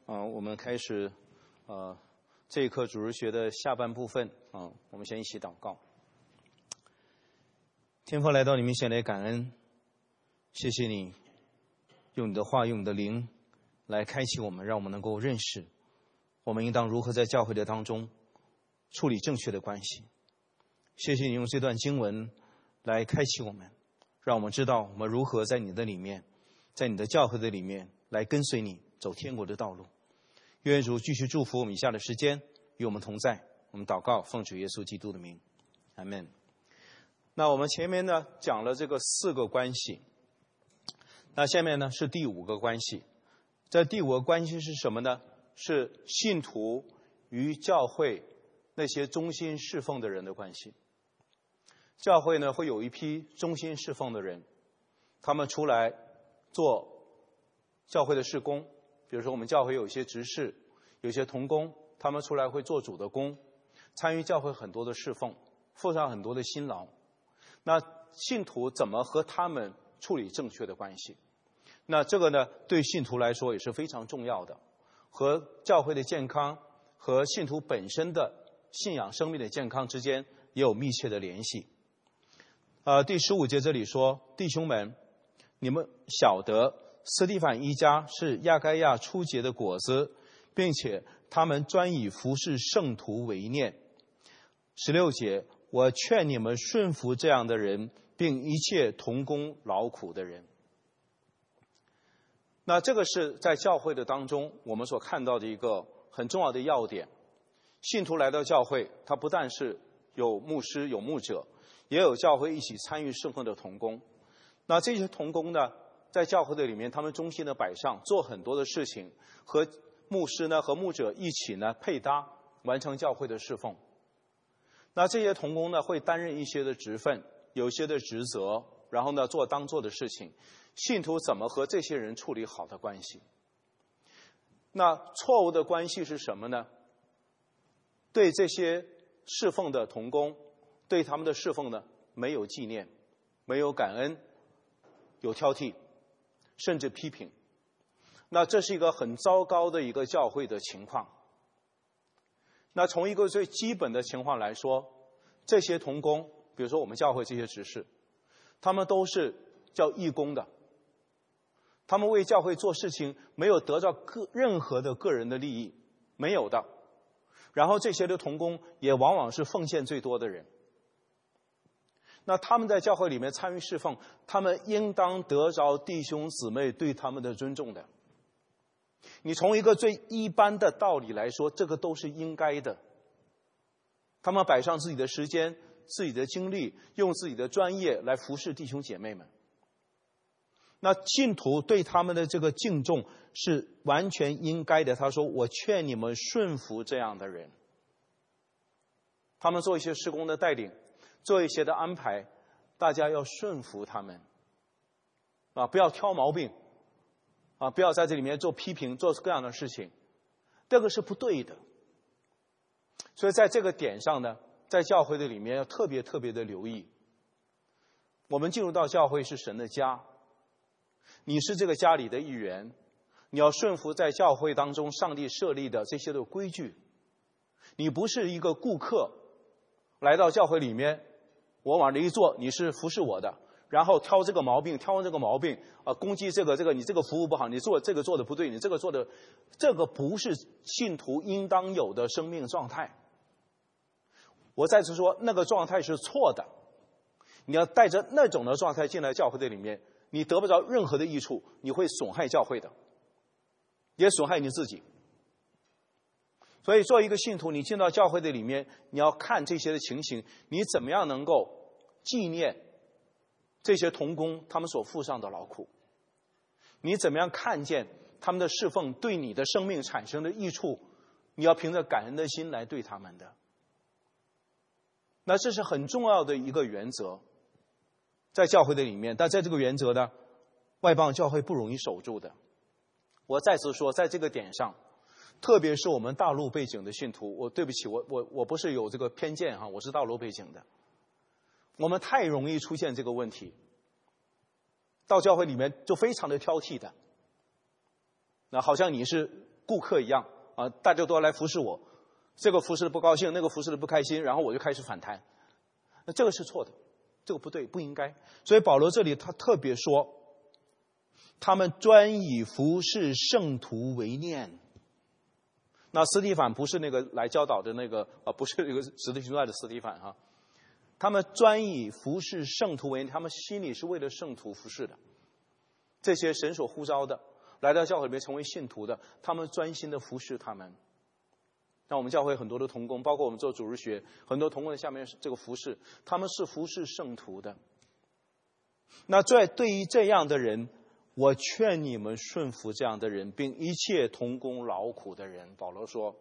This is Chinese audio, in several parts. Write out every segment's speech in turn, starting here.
我们开始这一课主日学的下半部分我们先一起祷告。天父，来到你面前来感恩，谢谢你用你的话，用你的灵来开启我们，让我们能够认识我们应当如何在教会的当中处理正确的关系。谢谢你用这段经文来开启我们，让我们知道我们如何在你的里面，在你的教会的里面来跟随你走天国的道路。愿主继续祝福我们以下的时间，与我们同在。我们祷告，奉主耶稣基督的名，阿们。那我们前面呢讲了这个4个关系，那下面呢是第5个关系。这第5个关系是什么呢？是信徒与教会那些忠心侍奉的人的关系。教会呢会有一批忠心侍奉的人，他们出来做教会的事工。比如说我们教会有一些执事，有些同工，他们出来会做主的工，参与教会很多的侍奉，付上很多的辛劳。那信徒怎么和他们处理正确的关系？那这个呢对信徒来说也是非常重要的，和教会的健康和信徒本身的信仰生命的健康之间也有密切的联系。第15节这里说，弟兄们，你们晓得斯蒂反一家是亚该亚初结的果子，并且他们专以服侍圣徒为念。16节，我劝你们顺服这样的人，并一切同工劳苦的人。那这个是在教会的当中我们所看到的一个很重要的要点。信徒来到教会，他不但是有牧师有牧者，也有教会一起参与侍奉的同工。那这些同工呢，在教会的里面，他们忠心的摆上，做很多的事情，和牧师呢和牧者一起呢配搭，完成教会的侍奉。那这些同工呢会担任一些的职分，有一些的职责，然后呢做当做的事情。信徒怎么和这些人处理好的关系？那错误的关系是什么呢？对这些侍奉的同工，对他们的侍奉呢没有纪念，没有感恩，有挑剔，甚至批评。那这是一个很糟糕的一个教会的情况。那从一个最基本的情况来说，这些同工，比如说我们教会这些执事，他们都是叫义工的，他们为教会做事情没有得到任何的个人的利益，没有的。然后这些的同工也往往是奉献最多的人。那他们在教会里面参与侍奉，他们应当得着弟兄姊妹对他们的尊重的。你从一个最一般的道理来说，这个都是应该的。他们摆上自己的时间，自己的精力，用自己的专业来服侍弟兄姐妹们。那信徒对他们的这个敬重是完全应该的。他说，我劝你们顺服这样的人。他们做一些事工的带领，做一些的安排，大家要顺服他们不要挑毛病不要在这里面做批评，做各样的事情，这个是不对的。所以在这个点上呢，在教会的里面要特别特别的留意。我们进入到教会是神的家，你是这个家里的一员，你要顺服在教会当中上帝设立的这些的规矩。你不是一个顾客来到教会里面，我往这一坐，你是服侍我的，然后挑这个毛病，挑这个毛病攻击这个你这个服务不好，你做这个做的不对，你这个做的，这个不是信徒应当有的生命状态。我再次说，那个状态是错的。你要带着那种的状态进来教会的里面，你得不着任何的益处，你会损害教会的，也损害你自己。所以作为一个信徒，你进到教会的里面，你要看这些的情形，你怎么样能够纪念这些同工他们所付上的劳苦？你怎么样看见他们的侍奉对你的生命产生的益处？你要凭着感恩的心来对他们的。那这是很重要的一个原则，在教会的里面。但在这个原则呢，外邦教会不容易守住的。我再次说，在这个点上，特别是我们大陆背景的信徒，对不起，我不是有这个偏见我是大陆背景的，我们太容易出现这个问题，到教会里面就非常的挑剔的，那好像你是顾客一样啊，大家都要来服侍我，这个服侍的不高兴，那个服侍的不开心，然后我就开始反弹，那这个是错的，这个不对，不应该。所以保罗这里他特别说，他们专以服侍圣徒为念。那司提反不是那个来教导的那个不是那个使徒行传的司提反哈，他们专以服侍圣徒为念，他们心里是为了圣徒服侍的。这些神所呼召的，来到教会里面成为信徒的，他们专心的服侍他们。那我们教会很多的同工，包括我们做主日学，很多同工的下面这个服侍，他们是服侍圣徒的。那对于这样的人，我劝你们顺服这样的人，并一切同工劳苦的人。保罗说，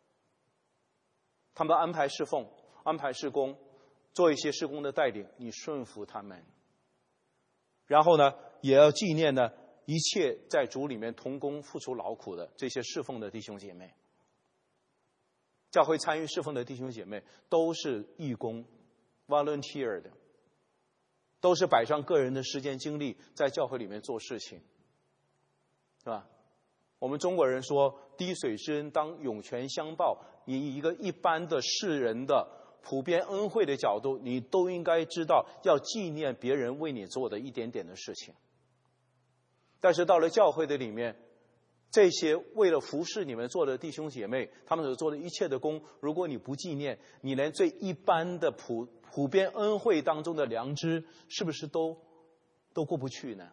他们安排侍奉，安排事工，做一些事工的带领，你顺服他们。然后呢，也要纪念呢一切在主里面同工付出劳苦的这些侍奉的弟兄姐妹。教会参与侍奉的弟兄姐妹都是义工 volunteer 的，都是摆上个人的时间精力在教会里面做事情，是吧？我们中国人说滴水之恩当涌泉相报，以一个一般的世人的普遍恩惠的角度，你都应该知道要纪念别人为你做的一点点的事情。但是到了教会的里面，这些为了服侍你们做的弟兄姐妹，他们所做的一切的工，如果你不纪念，你连最一般的普遍恩惠当中的良知，是不是都过不去呢？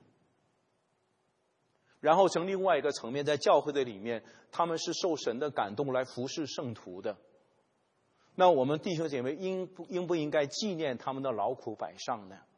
然后从另外一个层面，在教会的里面，他们是受神的感动来服侍圣徒的。那我们弟兄姐妹应不应该纪念他们的劳苦摆上呢？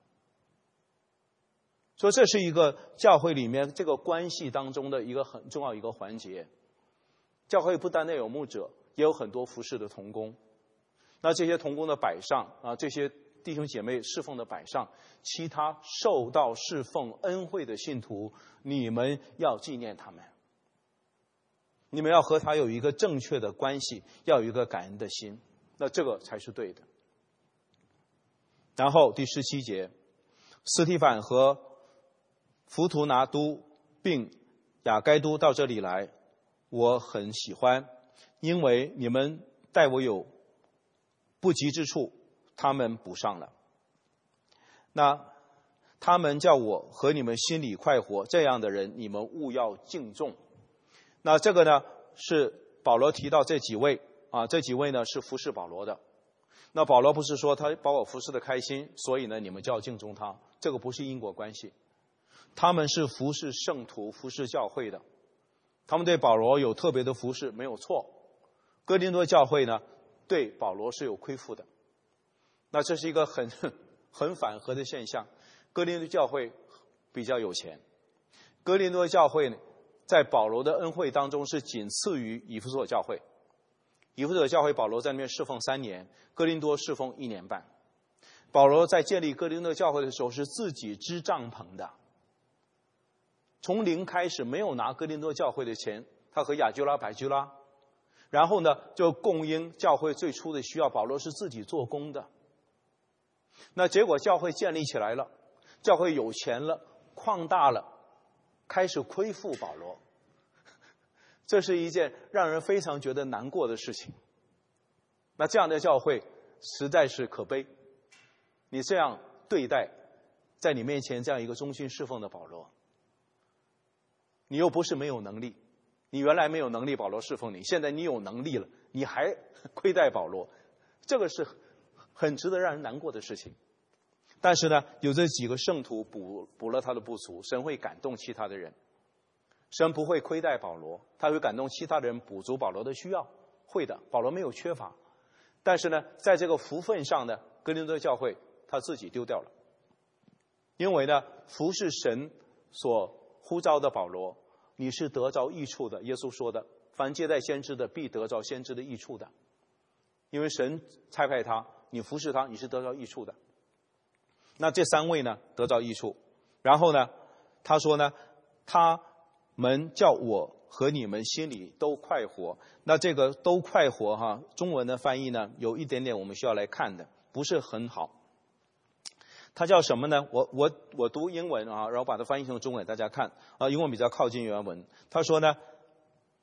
所以这是一个教会里面这个关系当中的一个很重要一个环节。教会不单单有牧者，也有很多服侍的同工。那这些同工的摆上啊，这些弟兄姐妹侍奉的摆上，其他受到侍奉恩惠的信徒，你们要纪念他们，你们要和他有一个正确的关系，要有一个感恩的心，那这个才是对的。然后第17节，司提反和弗图拿都并雅该都到这里来，我很喜欢，因为你们待我有不及之处，他们补上了。那他们叫我和你们心里快活，这样的人你们务要敬重。那这个呢是保罗提到这几位啊，这几位呢是服侍保罗的。那保罗不是说他把我服侍的开心，所以呢你们就要敬重他，这个不是因果关系。他们是服侍圣徒、服侍教会的，他们对保罗有特别的服侍，没有错。哥林多教会呢对保罗是有亏负的，那这是一个很反合的现象。哥林多教会比较有钱，哥林多教会呢在保罗的恩惠当中是仅次于以弗所教会。以弗所教会保罗在那边侍奉3年，哥林多侍奉1年半。保罗在建立哥林多教会的时候是自己支帐篷的，从零开始，没有拿哥林多教会的钱，他和亚居拉、百居拉，然后呢就供应教会最初的需要，保罗是自己做工的。那结果教会建立起来了，教会有钱了，扩大了，开始亏负保罗，这是一件让人非常觉得难过的事情。那这样的教会实在是可悲，你这样对待在你面前这样一个忠心侍奉的保罗，你又不是没有能力，你原来没有能力，保罗侍奉你，现在你有能力了，你还亏待保罗，这个是很值得让人难过的事情。但是呢，有这几个圣徒补了他的不足，神会感动其他的人，神不会亏待保罗，他会感动其他的人补足保罗的需要，会的，保罗没有缺乏。但是呢，在这个福分上呢，哥林多教会他自己丢掉了，因为呢，服侍神所呼召的保罗，你是得着益处的。耶稣说的，凡接待先知的，必得着先知的益处的。因为神差派他，你服侍他，你是得着益处的。那这3位呢，得着益处。然后呢，他说呢，他们叫我和你们心里都快活。那这个都快活哈，中文的翻译呢，有一点点我们需要来看的，不是很好。它叫什么呢？我读英文啊，然后把它翻译成中文大家看啊，英文比较靠近原文。他说呢，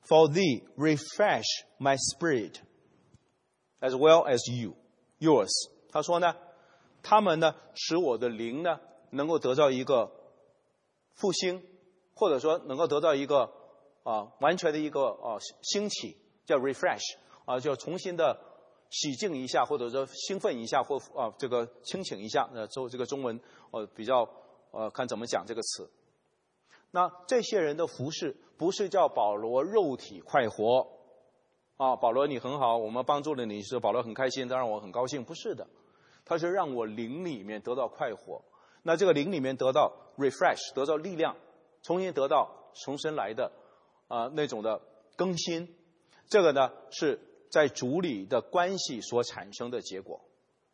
For thee refresh my spirit, as well as yours。他说呢，他们呢使我的灵呢能够得到一个复兴，或者说能够得到一个完全的一个兴起，叫 refresh 就重新的洗净一下，或者说兴奋一下，或这个清醒一下。这个中文比较看怎么讲这个词。那这些人的服事不是叫保罗肉体快活保罗你很好，我们帮助了你，是保罗很开心，当然我很高兴，不是的，他是让我灵里面得到快活。那这个灵里面得到 refresh， 得到力量，重新得到从神来的那种的更新。这个呢是在主里的关系所产生的结果。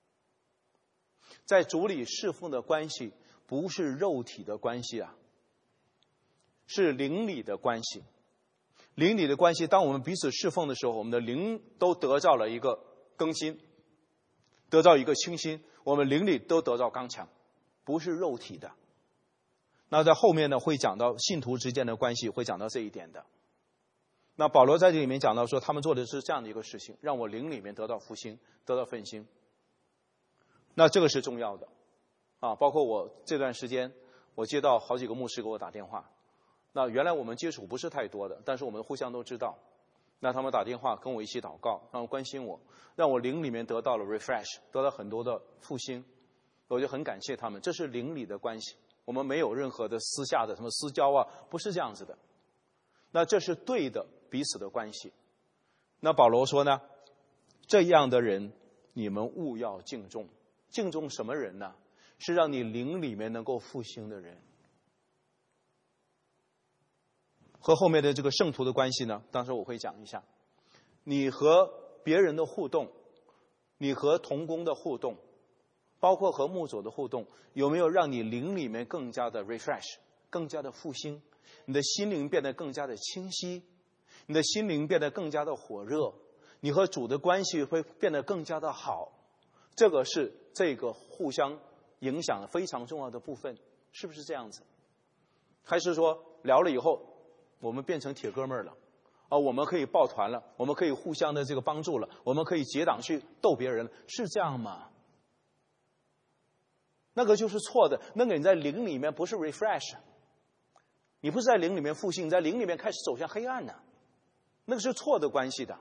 在主里侍奉的关系不是肉体的关系是灵里的关系。灵里的关系，当我们彼此侍奉的时候，我们的灵都得到了一个更新，得到一个清新，我们灵里都得到刚强，不是肉体的。那在后面呢会讲到信徒之间的关系，会讲到这一点的。那保罗在这里面讲到说，他们做的是这样的一个事情，让我灵里面得到复兴，得到奋兴。那这个是重要的包括我这段时间，我接到好几个牧师给我打电话。那原来我们接触不是太多的，但是我们互相都知道。那他们打电话跟我一起祷告，让我关心我，让我灵里面得到了 refresh， 得到很多的复兴。我就很感谢他们，这是灵里的关系。我们没有任何的私下的什么私交不是这样子的。那这是对的彼此的关系。那保罗说呢，这样的人你们务要敬重。敬重什么人呢？是让你灵里面能够复兴的人。和后面的这个圣徒的关系呢，当时我会讲一下。你和别人的互动，你和同工的互动，包括和牧者的互动，有没有让你灵里面更加的 refresh， 更加的复兴，你的心灵变得更加的清晰，你的心灵变得更加的火热，你和主的关系会变得更加的好。这个是这个互相影响的非常重要的部分，是不是这样子？还是说聊了以后我们变成铁哥们儿了我们可以抱团了，我们可以互相的这个帮助了，我们可以结党去斗别人了，是这样吗？那个就是错的。那个你在灵里面不是 refresh， 你不是在灵里面复兴，你在灵里面开始走向黑暗呢，那个是错的关系的。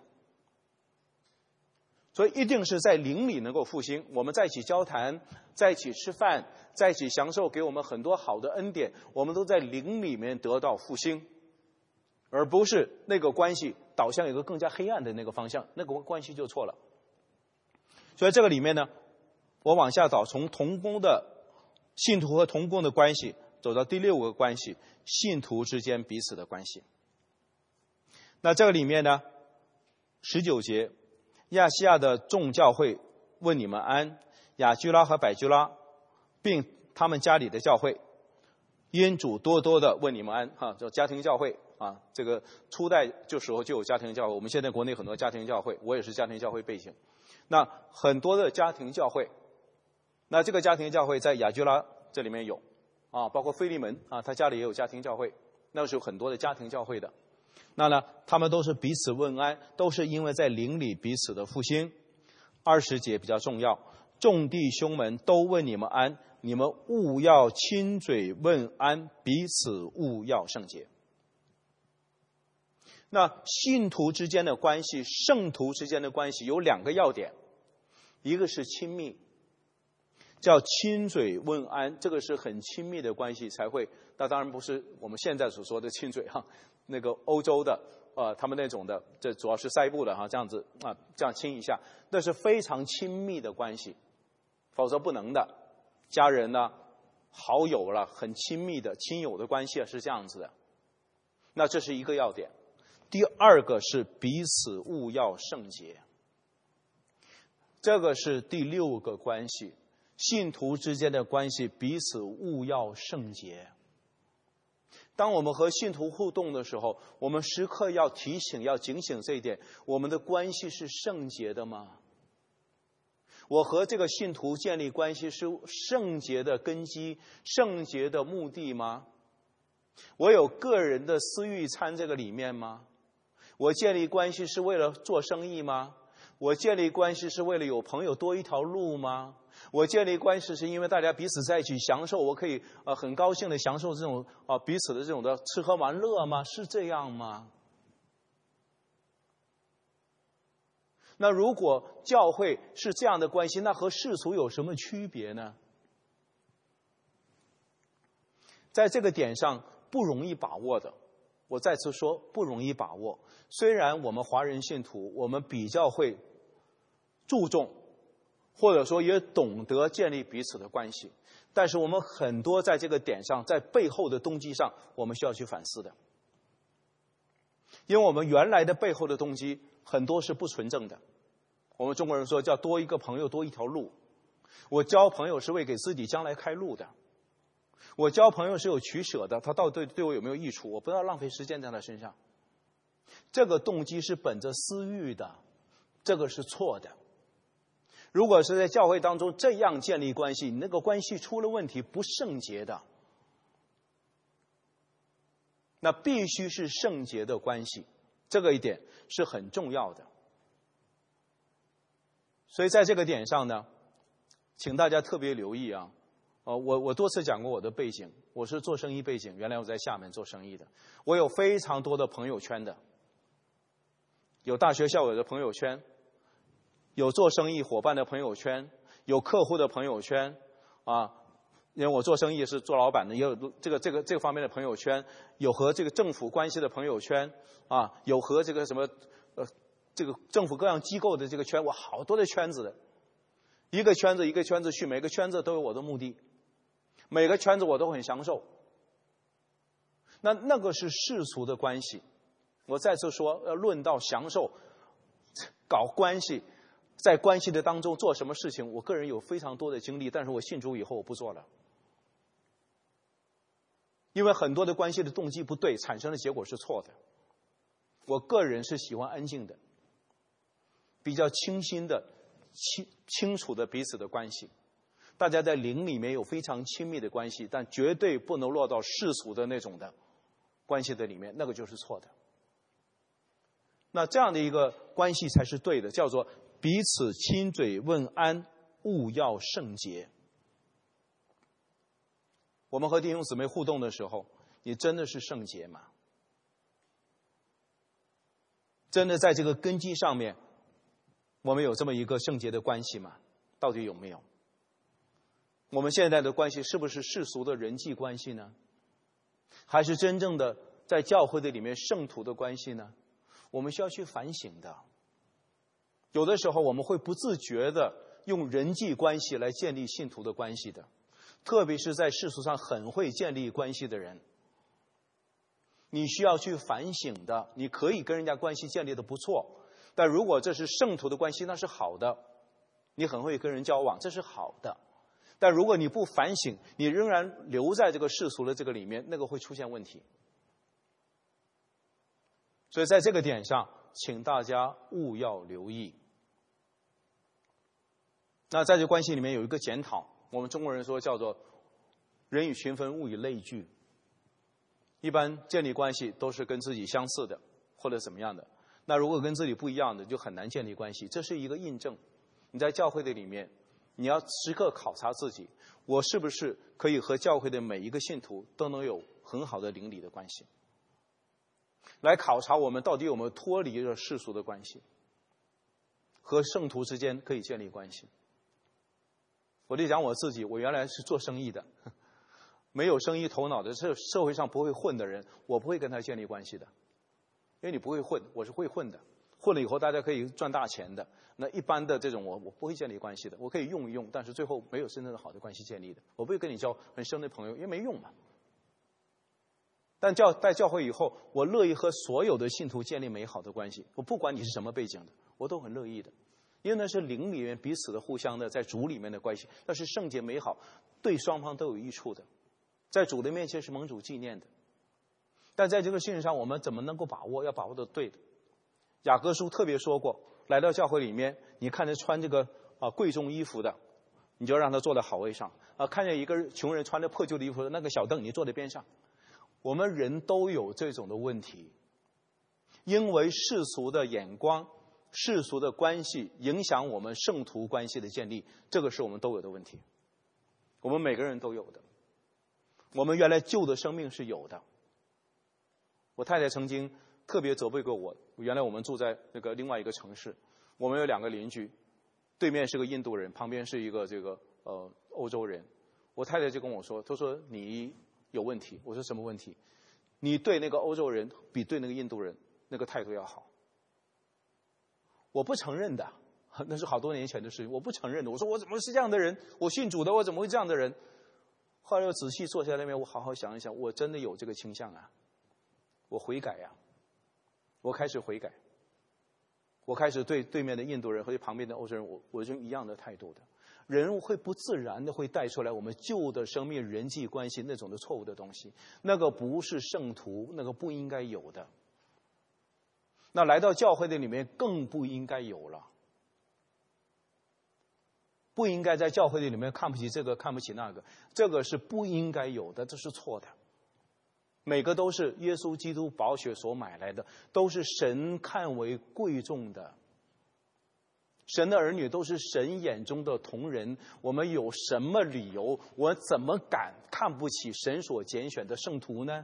所以一定是在灵里能够复兴，我们在一起交谈，在一起吃饭，在一起享受给我们很多好的恩典，我们都在灵里面得到复兴，而不是那个关系导向一个更加黑暗的那个方向，那个关系就错了。所以这个里面呢，我往下找，从同工的信徒和同工的关系走到第6个关系，信徒之间彼此的关系。那这个里面呢，19节，亚细亚的众教会问你们安，雅居拉和百居拉并他们家里的教会，因主多多的问你们安叫家庭教会这个初代就时候就有家庭教会，我们现在国内很多家庭教会，我也是家庭教会背景。那很多的家庭教会，那这个家庭教会在雅居拉这里面有包括腓利门他家里也有家庭教会，那是有很多的家庭教会的。那呢，他们都是彼此问安，都是因为在灵里彼此的复兴。20节比较重要，众弟兄们都问你们安，你们务要亲嘴问安，彼此务要圣洁。那信徒之间的关系，圣徒之间的关系有2个要点，一个是亲密，叫亲嘴问安，这个是很亲密的关系才会，那当然不是我们现在所说的亲嘴那个欧洲的他们那种的，这主要是腮部的这样子这样亲一下，那是非常亲密的关系，否则不能的。家人呢，好友了，很亲密的亲友的关系是这样子的。那这是一个要点。第2个是彼此务要圣洁，这个是第6个关系，信徒之间的关系彼此务要圣洁。当我们和信徒互动的时候，我们时刻要提醒，要警醒这一点，我们的关系是圣洁的吗？我和这个信徒建立关系是圣洁的根基，圣洁的目的吗？我有个人的私欲掺这个里面吗？ 我建立关系是为了做生意吗？我建立关系是为了有朋友多一条路吗？我建立关系是因为大家彼此在一起享受，我可以很高兴的享受这种彼此的这种的吃喝玩乐吗？是这样吗？那如果教会是这样的关系，那和世俗有什么区别呢？在这个点上不容易把握的，我再次说不容易把握。虽然我们华人信徒，我们比较会注重，或者说也懂得建立彼此的关系，但是我们很多在这个点上，在背后的动机上，我们需要去反思的。因为我们原来的背后的动机很多是不纯正的。我们中国人说叫多一个朋友多一条路。我交朋友是为给自己将来开路的。我交朋友是有取舍的，他到底对我有没有益处？我不要浪费时间在他身上。这个动机是本着私欲的，这个是错的。如果是在教会当中这样建立关系，你那个关系出了问题，不圣洁的。那必须是圣洁的关系，这个一点是很重要的。所以在这个点上呢，请大家特别留意啊。我多次讲过我的背景，我是做生意背景，原来我在厦门做生意的，我有非常多的朋友圈的，有大学校友的朋友圈，有做生意伙伴的朋友圈，有客户的朋友圈啊。因为我做生意是做老板的，也有这个方面的朋友圈，有和这个政府关系的朋友圈啊，有和这个什么这个政府各样机构的这个圈，我好多的圈子的，一个圈子一个圈子去，每个圈子都有我的目的，每个圈子我都很享受。那个是世俗的关系。我再次说，要论到享受，搞关系，在关系的当中做什么事情，我个人有非常多的经历，但是我信主以后我不做了。因为很多的关系的动机不对，产生的结果是错的。我个人是喜欢安静的，比较清新的、清楚的彼此的关系。大家在灵里面有非常亲密的关系，但绝对不能落到世俗的那种的关系的里面，那个就是错的。那这样的一个关系才是对的，叫做彼此亲嘴问安，务要圣洁。我们和弟兄姊妹互动的时候，你真的是圣洁吗？真的在这个根基上面，我们有这么一个圣洁的关系吗？到底有没有？我们现在的关系是不是世俗的人际关系呢？还是真正的在教会的里面圣徒的关系呢？我们需要去反省的。有的时候我们会不自觉的用人际关系来建立信徒的关系的，特别是在世俗上很会建立关系的人，你需要去反省的。你可以跟人家关系建立的不错，但如果这是圣徒的关系，那是好的，你很会跟人交往，这是好的。但如果你不反省，你仍然留在这个世俗的这个里面，那个会出现问题。所以在这个点上，请大家务要留意。那在这关系里面有一个检讨，我们中国人说叫做人以群分，物以类聚。一般建立关系都是跟自己相似的或者怎么样的，那如果跟自己不一样的，就很难建立关系。这是一个印证。你在教会的里面，你要时刻考察自己，我是不是可以和教会的每一个信徒都能有很好的邻里的关系，来考察我们到底有没有脱离了世俗的关系，和圣徒之间可以建立关系。我就讲我自己，我原来是做生意的，没有生意头脑的，社会上不会混的人，我不会跟他建立关系的。因为你不会混，我是会混的，混了以后大家可以赚大钱的。那一般的这种我不会建立关系的，我可以用一用，但是最后没有真正的好的关系建立的。我不会跟你交很深的朋友，因为没用嘛。但在教会以后，我乐意和所有的信徒建立美好的关系，我不管你是什么背景的，我都很乐意的。因为那是灵里面彼此的互相的在主里面的关系，那是圣洁美好，对双方都有益处的，在主的面前是蒙主纪念的。但在这个事情上，我们怎么能够把握？要把握的对的。雅各书特别说过，来到教会里面，你看着穿这个贵重衣服的，你就让他坐在好位上看见一个穷人穿着破旧的衣服的那个小凳，你坐在边上。我们人都有这种的问题， 因为世俗的眼光、世俗的关系影响我们圣徒关系的建立，这个是我们都有的问题，我们每个人都有的。我们原来旧的生命是有的。我太太曾经特别责备过我，原来我们住在那个另外一个城市，我们有2个邻居，对面是个印度人，旁边是一个欧洲人。我太太就跟我说，她说你有问题。我说什么问题？你对那个欧洲人比对那个印度人那个态度要好。我不承认的，那是好多年前的事情，我不承认的。我说我怎么是这样的人？我信主的，我怎么会这样的人？后来我仔细坐下来那边，我好好想一想，我真的有这个倾向啊，我悔改呀，我开始悔改，我开始对对面的印度人和旁边的欧洲人，我用一样的态度的。人会不自然的会带出来我们旧的生命人际关系那种的错误的东西，那个不是圣徒，那个不应该有的。那来到教会的里面更不应该有了，不应该在教会的里面看不起这个看不起那个，这个是不应该有的，这是错的。每个都是耶稣基督宝血所买来的，都是神看为贵重的。神的儿女都是神眼中的同人，我们有什么理由，我怎么敢看不起神所拣选的圣徒呢？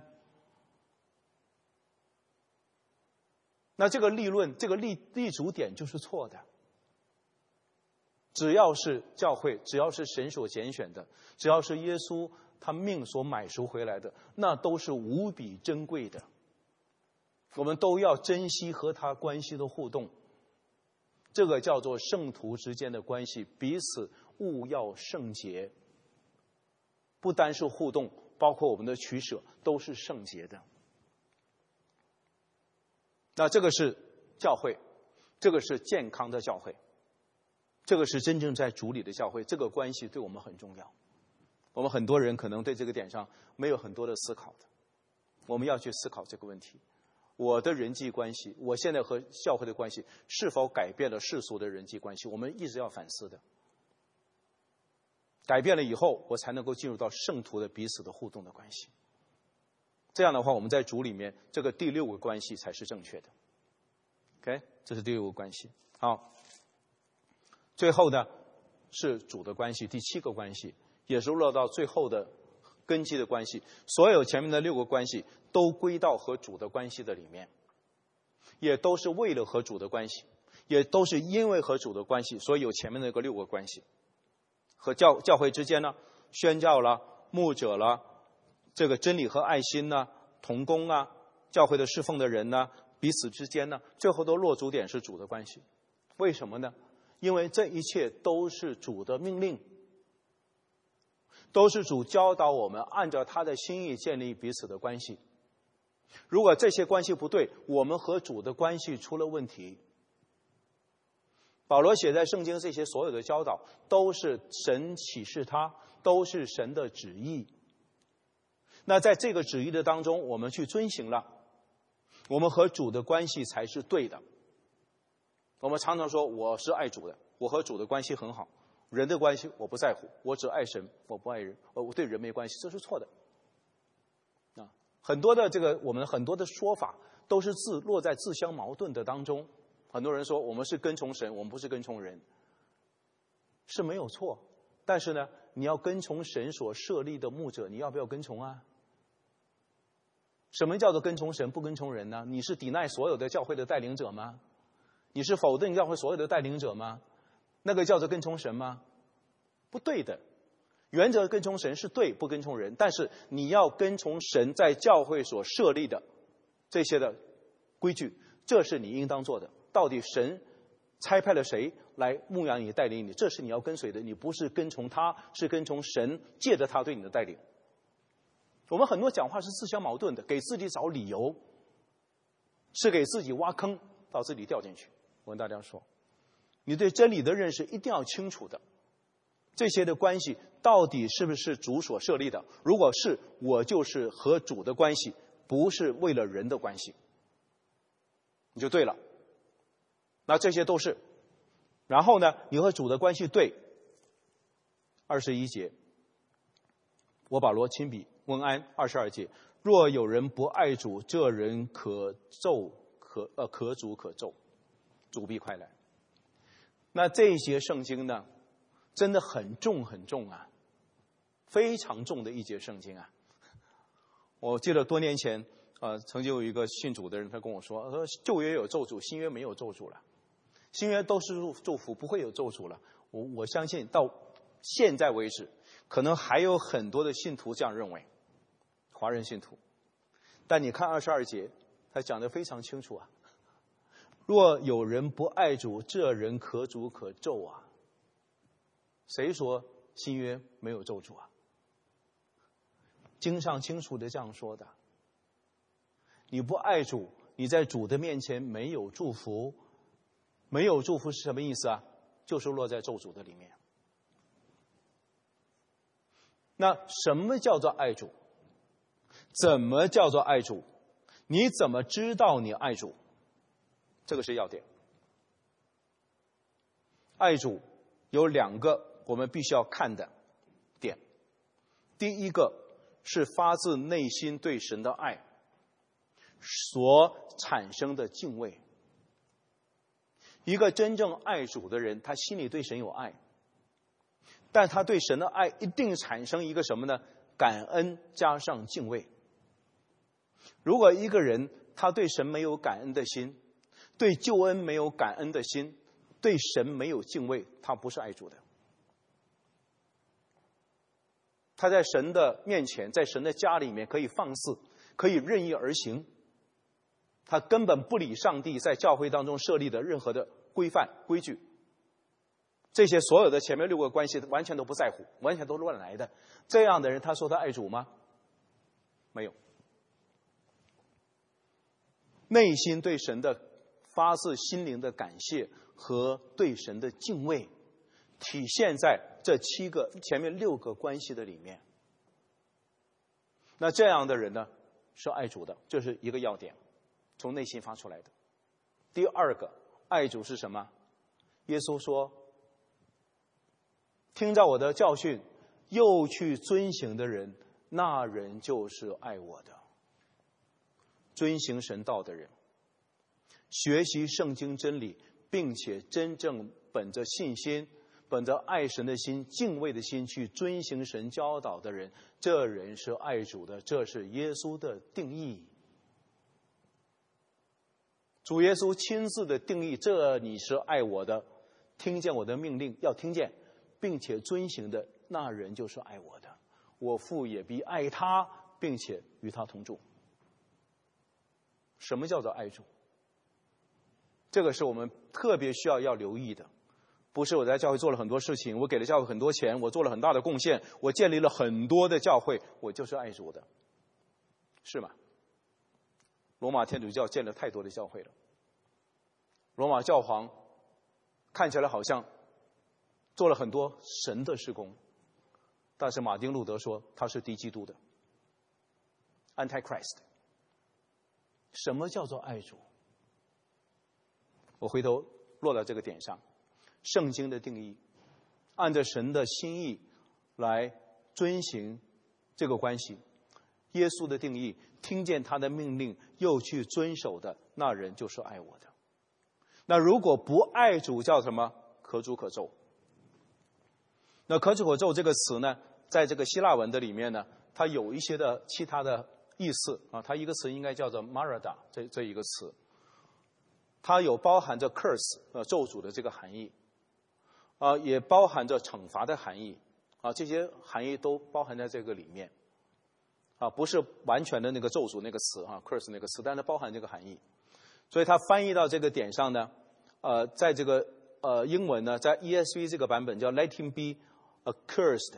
那这个立论，这个立足点就是错的。只要是教会，只要是神所拣选的，只要是耶稣他命所买赎回来的，那都是无比珍贵的。我们都要珍惜和他关系的互动，这个叫做圣徒之间的关系，彼此务要圣洁。不单是互动，包括我们的取舍都是圣洁的。那这个是教会，这个是健康的教会，这个是真正在主里的教会，这个关系对我们很重要。我们很多人可能对这个点上没有很多的思考的，我们要去思考这个问题。我的人际关系，我现在和教会的关系是否改变了世俗的人际关系，我们一直要反思的。改变了以后，我才能够进入到圣徒的彼此的互动的关系。这样的话，我们在主里面这个第6个关系才是正确的。OK， 这是第6个关系。好，最后呢是主的关系，第7个关系，也是落到最后的根基的关系。所有前面的6个关系都归到和主的关系的里面，也都是为了和主的关系，也都是因为和主的关系，所以有前面那个6个关系。和教会之间呢，宣教了、牧者了，这个真理和爱心呢，同工啊，教会的侍奉的人呢，彼此之间呢，最后都落足点是主的关系。为什么呢？因为这一切都是主的命令，都是主教导我们按照他的心意建立彼此的关系。如果这些关系不对，我们和主的关系出了问题。保罗写在圣经这些所有的教导都是神启示他，都是神的旨意。那在这个旨意的当中，我们去遵行了，我们和主的关系才是对的。我们常常说我是爱主的，我和主的关系很好，人的关系我不在乎，我只爱神，我不爱人，我对人没关系，这是错的。很多的我们很多的说法都是落在自相矛盾的当中。很多人说我们是跟从神，我们不是跟从人，是没有错。但是呢，你要跟从神所设立的牧者，你要不要跟从啊？什么叫做跟从神不跟从人呢？你是抵赖所有的教会的带领者吗？你是否定教会所有的带领者吗？那个叫做跟从神吗？不对的。原则跟从神是对，不跟从人，但是你要跟从神在教会所设立的这些的规矩，这是你应当做的。到底神差派了谁来牧养你带领你，这是你要跟随的。你不是跟从他，是跟从神借着他对你的带领。我们很多讲话是自相矛盾的，给自己找理由，是给自己挖坑，到自己掉进去。我跟大家说，你对真理的认识一定要清楚的，这些的关系到底是不是主所设立的？如果是，我就是和主的关系，不是为了人的关系，你就对了。那这些都是。然后呢，你和主的关系对。21节，我保罗亲笔问安。22节，若有人不爱主，这人可可诅可咒，主必快来。那这一节圣经呢，真的很重很重啊，非常重的一节圣经啊。我记得多年前曾经有一个信主的人，他跟我说旧约有咒诅，新约没有咒诅了，新约都是祝福，不会有咒诅了。我相信到现在为止，可能还有很多的信徒这样认为，华人信徒。但你看22节，他讲得非常清楚啊。若有人不爱主，这人可诅可咒啊。谁说新约没有咒诅啊？经上清楚的这样说的。你不爱主，你在主的面前没有祝福。没有祝福是什么意思啊？就是落在咒诅的里面。那什么叫做爱主？怎么叫做爱主？你怎么知道你爱主？这个是要点。爱主有2个我们必须要看的点。第一个是发自内心对神的爱所产生的敬畏。一个真正爱主的人，他心里对神有爱，但他对神的爱一定产生一个什么呢？感恩加上敬畏。如果一个人他对神没有感恩的心，对救恩没有感恩的心，对神没有敬畏，他不是爱主的。他在神的面前，在神的家里面可以放肆，可以任意而行，他根本不理上帝在教会当中设立的任何的规范规矩，这些所有的前面6个关系完全都不在乎，完全都乱来的。这样的人，他说他爱主吗？没有。内心对神的发自心灵的感谢和对神的敬畏，体现在这前面6个关系的里面。那这样的人呢，是爱主的，这是一个要点，从内心发出来的。第2个，爱主是什么？耶稣说，听着我的教训又去遵行的人，那人就是爱我的。遵行神道的人，学习圣经真理，并且真正本着信心，本着爱神的心，敬畏的心去遵行神教导的人，这人是爱主的，这是耶稣的定义。主耶稣亲自的定义，这你是爱我的，听见我的命令要听见，并且遵行的，那人就是爱我的。我父也必爱他，并且与他同住。什么叫做爱主？这个是我们特别需要留意的。不是我在教会做了很多事情，我给了教会很多钱，我做了很大的贡献，我建立了很多的教会，我就是爱主的，是吗？罗马天主教建了太多的教会了，罗马教皇看起来好像做了很多神的事工，但是马丁路德说他是敌基督的 Antichrist。 什么叫做爱主？我回头落到这个点上，圣经的定义，按照神的心意来遵行这个关系。耶稣的定义，听见他的命令又去遵守的，那人就是爱我的。那如果不爱主，叫什么？可诅可咒。那可诅可咒这个词呢，在这个希腊文的里面呢，它有一些的其他的意思啊。它一个词应该叫做 marada， 这一个词，它有包含着 curse 咒诅的这个含义也包含着惩罚的含义这些含义都包含在这个里面不是完全的那个咒诅那个词curse 那个词，但是包含这个含义。所以它翻译到这个点上呢，在这个英文呢，在 ESV 这个版本叫 Let him be accursed。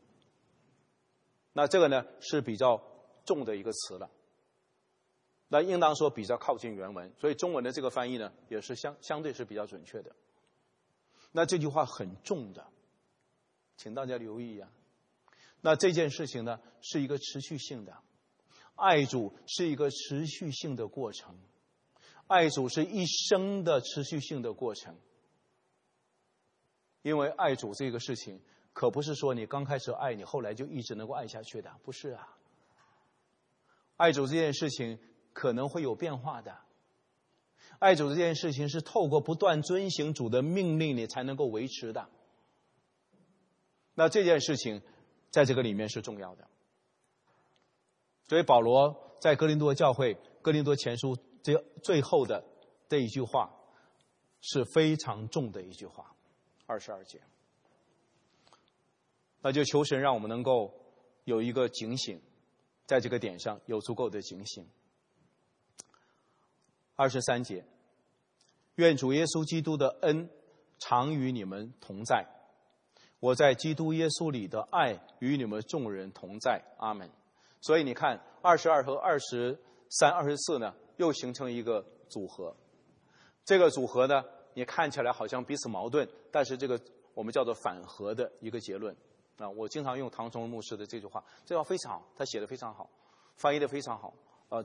那这个呢是比较重的一个词了，那应当说比较靠近原文，所以中文的这个翻译呢也是相对是比较准确的。那这句话很重的，请大家留意那这件事情呢是一个持续性的，爱主是一个持续性的过程，爱主是一生的持续性的过程。因为爱主这个事情可不是说你刚开始爱你后来就一直能够爱下去的，不是啊。爱主这件事情可能会有变化的， 爱主这件事情是透过不断遵行主的命令，你才能够维持的。那这件事情在这个里面是重要的。所以保罗在哥林多教会哥林多前书最后的这一句话是非常重的一句话，22节。那就求神让我们能够有一个警醒，在这个点上有足够的警醒。23节，愿主耶稣基督的恩常与你们同在，我在基督耶稣里的爱与你们众人同在，阿们。所以你看22和23、24呢，又形成一个组合。这个组合呢，你看起来好像彼此矛盾，但是这个我们叫做反合的一个结论。我经常用唐崇牧师的这句话，这句话非常好，他写的非常好，翻译的非常好，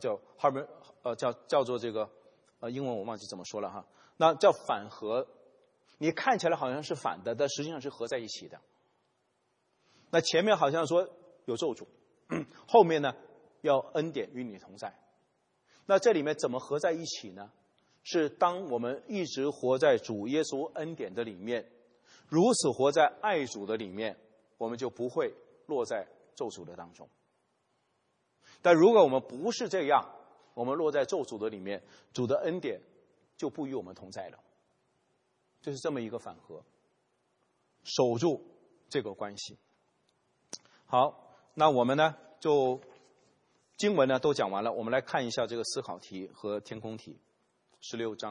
叫做这个英文我忘记怎么说了哈。那叫反合，你看起来好像是反的，但实际上是合在一起的。那前面好像说有咒诅，后面呢要恩典与你同在。那这里面怎么合在一起呢？是当我们一直活在主耶稣恩典的里面，如此活在爱主的里面，我们就不会落在咒诅的当中。但如果我们不是这样，我们落在咒诅的里面，主的恩典就不与我们同在了。就是这么一个反合，守住这个关系。好，那我们呢就经文呢都讲完了，我们来看一下这个思考题和填空题。16章，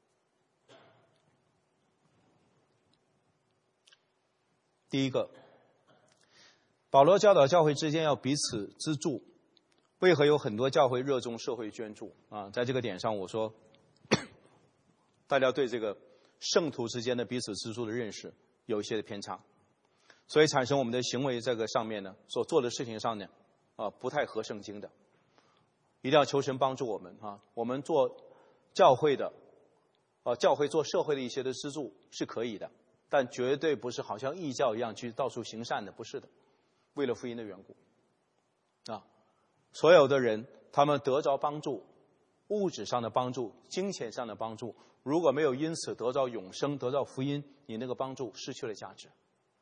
第一个，保罗教导教会之间要彼此资助。为何有很多教会热衷社会捐助啊？在这个点上，我说大家对这个圣徒之间的彼此资助的认识有一些的偏差，所以产生我们的行为这个上面呢，所做的事情上呢，不太合圣经的。一定要求神帮助我们啊！我们做教会的，教会做社会的一些的资助是可以的，但绝对不是好像异教一样去到处行善的，不是的。为了福音的缘故，所有的人他们得着帮助，物质上的帮助、金钱上的帮助，如果没有因此得着永生、得着福音，你那个帮助失去了价值。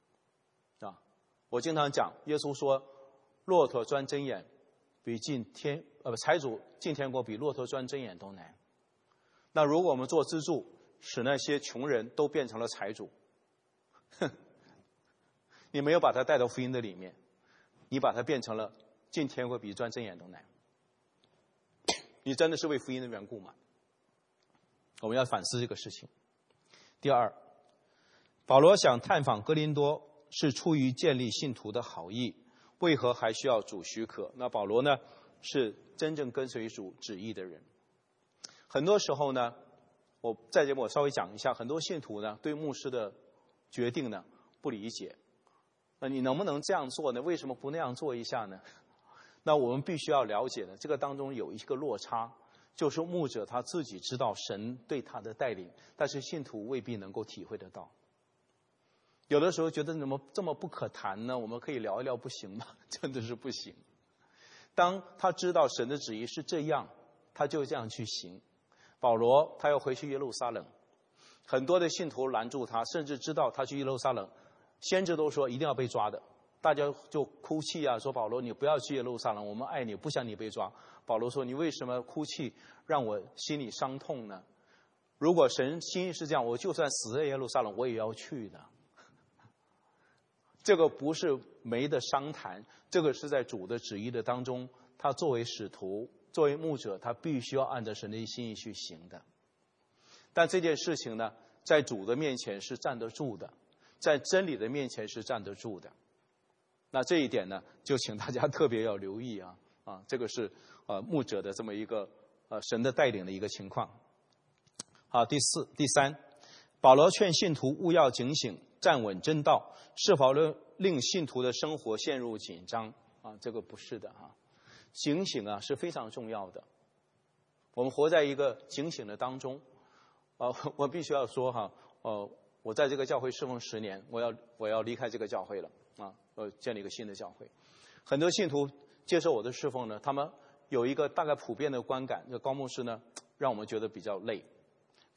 我经常讲，耶稣说，骆驼钻针眼比财主进天国比骆驼钻针眼都难。那如果我们做资助，使那些穷人都变成了财主，你没有把他带到福音的里面，你把他变成了进天国比钻针眼都难。你真的是为福音的缘故吗？我们要反思这个事情。第二，保罗想探访哥林多是出于建立信徒的好意，为何还需要主许可？那保罗呢，是真正跟随主旨意的人。很多时候呢，我在这里我稍微讲一下，很多信徒呢对牧师的决定呢不理解。那你能不能这样做呢？为什么不那样做一下呢？那我们必须要了解的，这个当中有一个落差，就是牧者他自己知道神对他的带领，但是信徒未必能够体会得到。有的时候觉得怎么这么不可谈呢？我们可以聊一聊，不行吗？真的是不行。当他知道神的旨意是这样，他就这样去行。保罗他要回去耶路撒冷，很多的信徒拦住他，甚至知道他去耶路撒冷，先知都说一定要被抓的，大家就哭泣啊，说保罗你不要去耶路撒冷，我们爱你，不想你被抓。保罗说你为什么哭泣，让我心里伤痛呢？如果神心意是这样，我就算死在耶路撒冷我也要去的。这个不是没得商谈，这个是在主的旨意的当中，他作为使徒作为牧者，他必须要按照神的心意去行的。但这件事情呢，在主的面前是站得住的，在真理的面前是站得住的。那这一点呢，就请大家特别要留意啊！这个是牧者的这么一个神的带领的一个情况。好，第三，保罗劝信徒务要警醒，站稳真道，是否令信徒的生活陷入紧张啊？这个不是的啊。警醒啊是非常重要的，我们活在一个警醒的当中。我必须要说哈，我在这个教会侍奉10年，我要离开这个教会了啊，建立一个新的教会。很多信徒接受我的侍奉呢，他们有一个大概普遍的观感，这高牧师呢让我们觉得比较累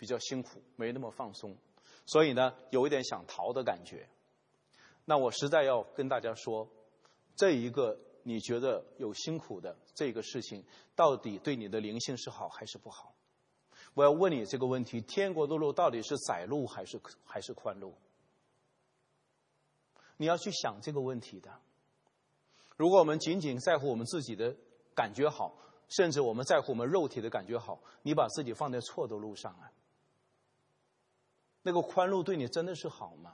比较辛苦，没那么放松，所以呢，有一点想逃的感觉。那我实在要跟大家说，这一个你觉得有辛苦的这个事情，到底对你的灵性是好还是不好？我要问你这个问题：天国的路到底是窄路还是宽路？你要去想这个问题的。如果我们仅仅在乎我们自己的感觉好，甚至我们在乎我们肉体的感觉好，你把自己放在错的路上啊。那个宽路对你真的是好吗？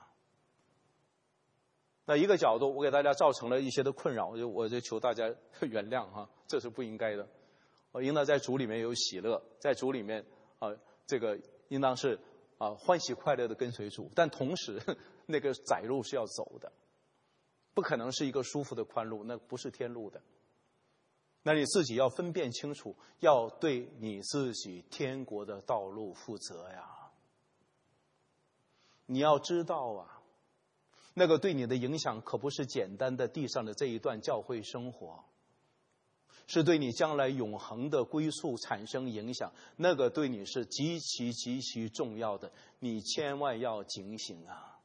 那一个角度，我给大家造成了一些的困扰，我就求大家原谅哈，这是不应该的。应当在主里面有喜乐，在主里面这个应当是欢喜快乐的跟随主，但同时那个窄路是要走的，不可能是一个舒服的宽路，那不是天路的。那你自己要分辨清楚，要对你自己天国的道路负责呀。你要知道啊，那个对你的影响可不是简单的地上的这一段教会生活，是对你将来永恒的归宿产生影响，那个对你是极其极其重要的，你千万要警醒啊。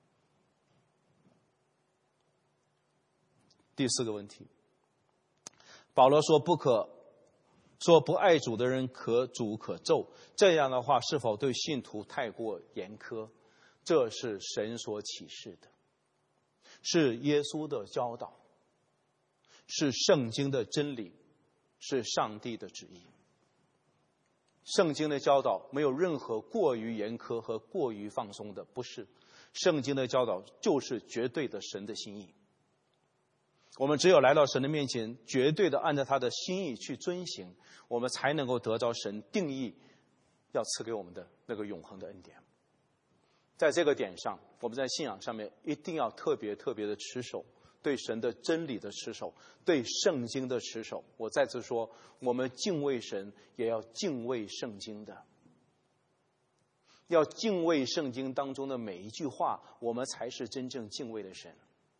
第四个问题，保罗说不爱主的人可诅可咒，这样的话是否对信徒太过严苛？这是神所启示的，是耶稣的教导，是圣经的真理，是上帝的旨意。圣经的教导没有任何过于严苛和过于放松的，不是。圣经的教导就是绝对的神的心意。我们只有来到神的面前，绝对的按照他的心意去遵行，我们才能够得着神定义要赐给我们的那个永恒的恩典。在这个点上，我们在信仰上面一定要特别特别的持守，对神的真理的持守，对圣经的持守。我再次说，我们敬畏神也要敬畏圣经的，要敬畏圣经当中的每一句话，我们才是真正敬畏的神。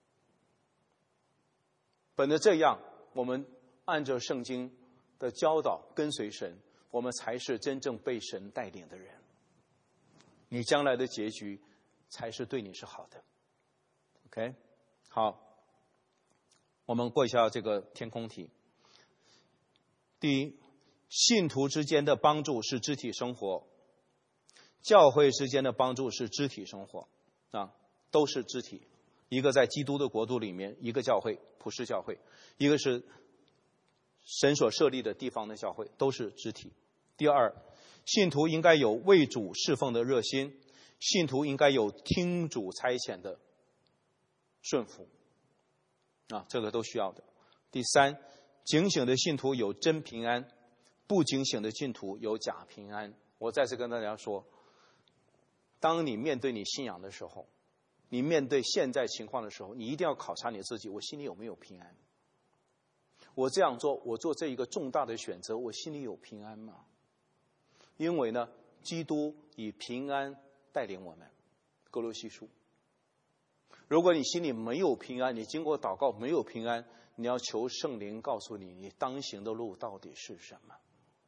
本着这样，我们按照圣经的教导跟随神，我们才是真正被神带领的人。你将来的结局才是对你是好的。 OK， 好，我们过一下这个填空题。第一，信徒之间的帮助是肢体生活，教会之间的帮助是肢体生活都是肢体。一个在基督的国度里面，一个教会普世教会，一个是神所设立的地方的教会，都是肢体。第二，信徒应该有为主侍奉的热心，信徒应该有听主差遣的顺服这个都需要的。第三，警醒的信徒有真平安，不警醒的信徒有假平安。我再次跟大家说，当你面对你信仰的时候，你面对现在情况的时候，你一定要考察你自己，我心里有没有平安？我这样做，我做这一个重大的选择，我心里有平安吗？因为呢，基督以平安带领我们，哥罗西书。如果你心里没有平安，你经过祷告没有平安，你要求圣灵告诉你，你当行的路到底是什么。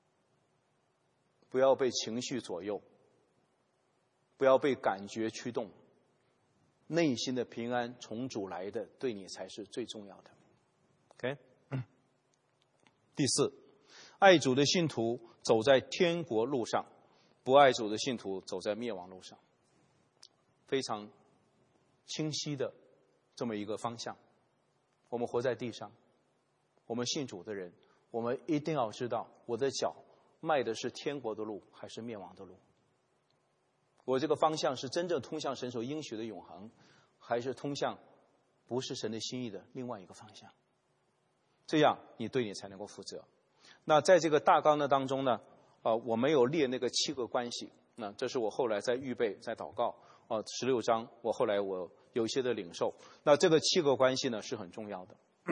不要被情绪左右，不要被感觉驱动，内心的平安从主来的，对你才是最重要的。 OK， 第四，爱主的信徒走在天国路上，不爱主的信徒走在灭亡路上。非常清晰的这么一个方向。我们活在地上，我们信主的人，我们一定要知道，我的脚迈的是天国的路还是灭亡的路。我这个方向是真正通向神所应许的永恒，还是通向不是神的心意的另外一个方向？这样你对你才能够负责。那在这个大纲的当中呢，我没有列那个7个关系，那这是我后来在预备在祷告16章，我后来有一些的领受。那这个7个关系呢是很重要的。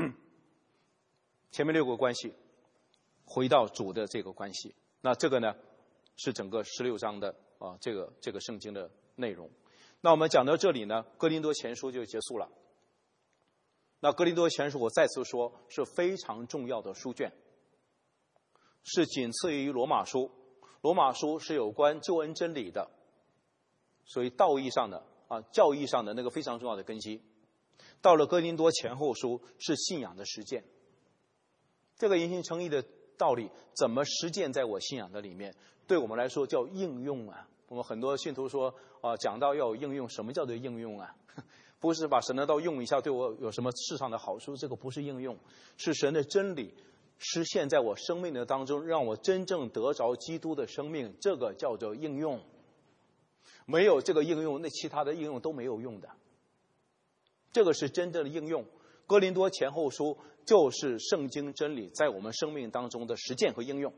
前面6个关系回到主的这个关系，那这个呢是整个16章的这个圣经的内容。那我们讲到这里呢，哥林多前书就结束了。那哥林多前书我再次说是非常重要的书卷，是仅次于罗马书， 罗马书是有关救恩真理的，所以道义上的教义上的那个非常重要的根基。到了哥林多前后书是信仰的实践，这个因信称义的道理怎么实践在我信仰的里面，对我们来说叫应用啊。我们很多信徒说讲道要有应用，什么叫做应用啊？不是把神的道用一下对我有什么世上的好处，这个不是应用，是神的真理实现在我生命的当中，让我真正得着基督的生命，这个叫做应用。没有这个应用，那其他的应用都没有用的。这个是真正的应用。哥林多前后书就是圣经真理在我们生命当中的实践和应用。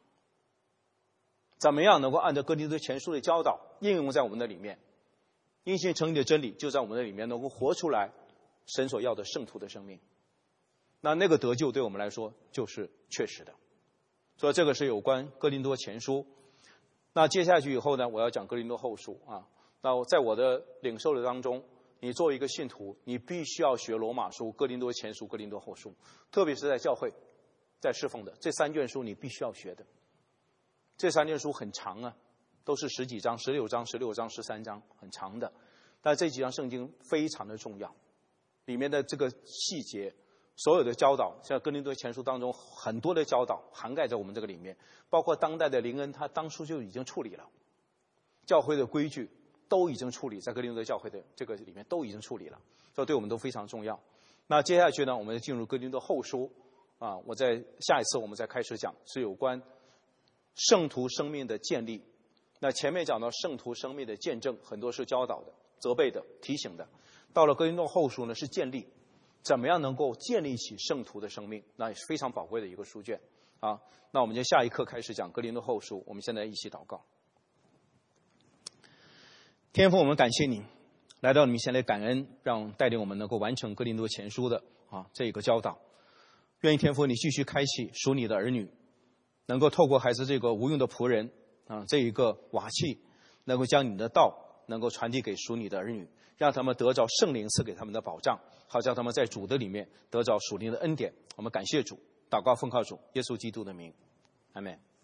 怎么样能够按照哥林多前书的教导应用在我们的里面？因信称义的真理就在我们的里面能够活出来神所要的圣徒的生命。那个得救对我们来说就是确实的。所以这个是有关哥林多前书。那接下去以后呢，我要讲哥林多后书啊。那在我的领受的当中，你作为一个信徒，你必须要学罗马书、哥林多前书、哥林多后书，特别是在教会、在侍奉的这3卷书，你必须要学的。这3卷书很长啊，都是10几章、16章、16章、13章，很长的。但这几章圣经非常的重要，里面的这个细节，所有的教导，像哥林多前书当中很多的教导涵盖在我们这个里面，包括当代的灵恩，他当初就已经处理了，教会的规矩都已经处理在哥林多教会的这个里面都已经处理了，所以对我们都非常重要。那接下去呢，我们进入哥林多后书啊，我在下一次我们再开始讲是有关圣徒生命的建立。那前面讲到圣徒生命的见证，很多是教导的、责备的、提醒的。到了哥林多后书呢，是建立，怎么样能够建立起圣徒的生命，那也是非常宝贵的一个书卷啊。那我们就下一课开始讲哥林多后书。我们现在一起祷告。天父，我们感谢你来到你面前来感恩，让带领我们能够完成哥林多前书的这个教导。愿意天父你继续开启属你的儿女，能够透过孩子这个无用的仆人这一个瓦器，能够将你的道能够传递给属你的儿女，让他们得着圣灵赐给他们的保障，好叫他们在主的里面得着属灵的恩典。我们感谢主，祷告奉靠主耶稣基督的名，阿们。